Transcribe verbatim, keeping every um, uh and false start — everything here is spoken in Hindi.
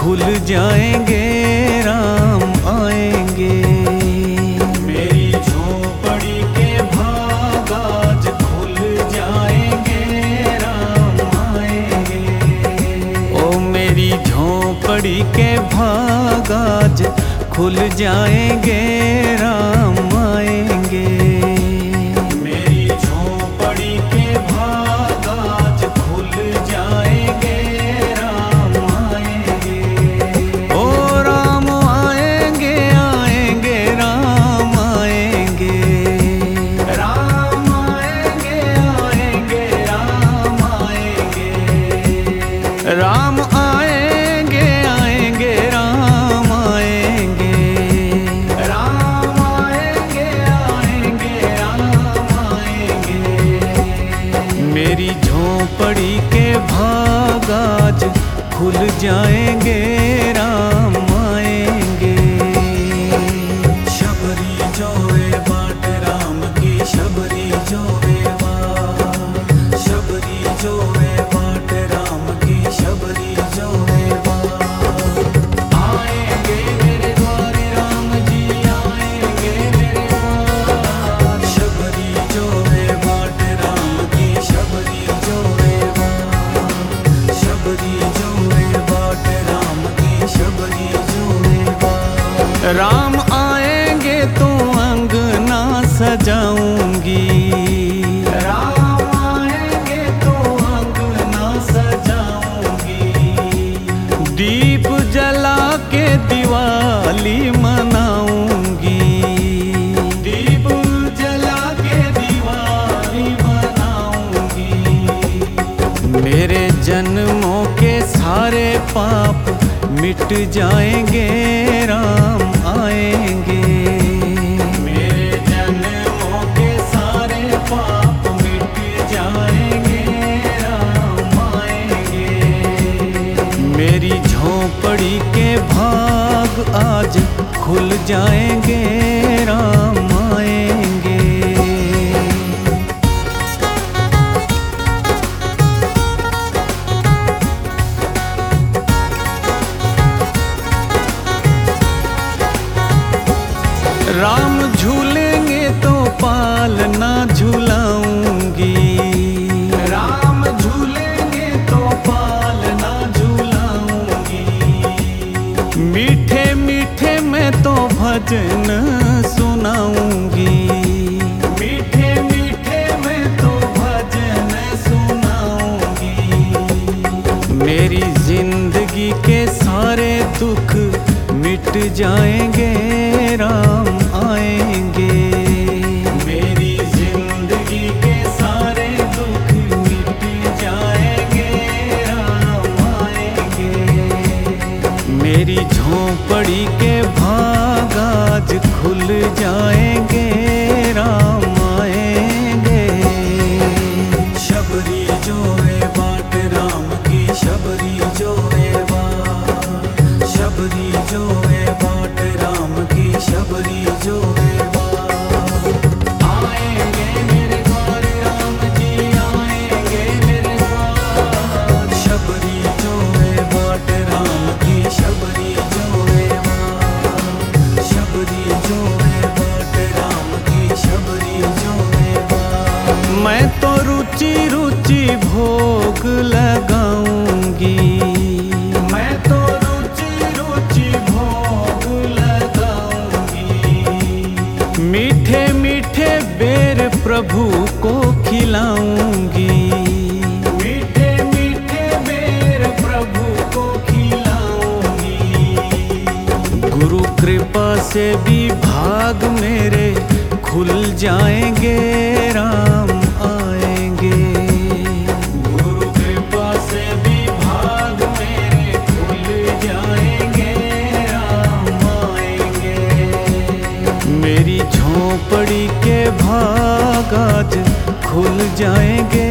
खुल जाएंगे, राम आएंगे। मेरी झोपड़ी के भाग आज खुल जाएंगे, राम आएंगे। ओ मेरी झोपड़ी के भाग आज खुल जाएंगे, राम आएंगे। मेरी झोपड़ी के भाग आज खुल जाएंगे, राम आएंगे। ओ राम आएंगे, आएंगे, राम आएंगे। राम आएंगे, आएंगे, राम आएंगे। राम आएंगे, आएंगे, राम आएंगे। राम आएंगे, आएंगे, राम आएंगे। मेरी झोपड़ी के भाग आज खुल जाएंगे, राम आएंगे। शबरी जोए बाट राम की, शबरी जोए बाट। शबरी जोए बाट राम की, शबरी जोए बाट। आएंगे मेरे द्वारे राम जी, आएंगे मेरे द्वार। शबरी जोए बाट राम की, शबरी जोए बाट। शबरी जोए बाट राम की, शबरी जोए बाट। राम आएंगे तो अंगना सजाऊंगी। राम आएंगे तो अंगना सजाऊंगी। दीप जला के दिवाली मनाऊंगी। दीप जला के दिवाली मनाऊंगी। मेरे जन्मों के सारे पाप मिट जाएंगे, राम आएंगे। मेरे जन्मों के सारे पाप मिट जाएंगे, राम आएंगे। मेरी झोपड़ी के भाग आज खुल जाएंगे, राम आएंगे। राम झूलेंगे तो पालना झूलाऊंगी। राम झूलेंगे तो पालना झूलाऊंगी। मीठे मीठे मैं तो भजन सुनाऊंगी। मीठे मीठे मैं तो भजन सुनाऊंगी। मेरी जिंदगी के सारे दुख मिट जाएंगे, राम आएंगे। मेरी जिंदगी के सारे दुख मिट जाएंगे, राम आएंगे। मेरी झोपड़ी के भाग आज खुल जाएंगे, राम आएंगे। शबरी जोए बाट राम की, शबरी जोए बाट। शबरी जोए बाट राम की, शबरी जोए बाट। आएंगे मेरे द्वारे राम जी, आएंगे मेरे द्वार। शबरी जोए बाट राम की, शबरी जोए बाट। शबरी जोए बाट राम की, शबरी जोए बाट। मैं तो रुचि रुचि भोग लगाऊंगी। मैं तो मीठे मीठे बेर प्रभु को खिलाऊंगी। मीठे मीठे बेर प्रभु को खिलाऊंगी। गुरु कृपा से भी भाग मेरे खुल जाएंगे, राम आएंगे। गुरु कृपा से भी भाग मेरे खुल जाएंगे, राम आएंगे। मेरी झोपड़ी के भाग आज खुल जाएंगे,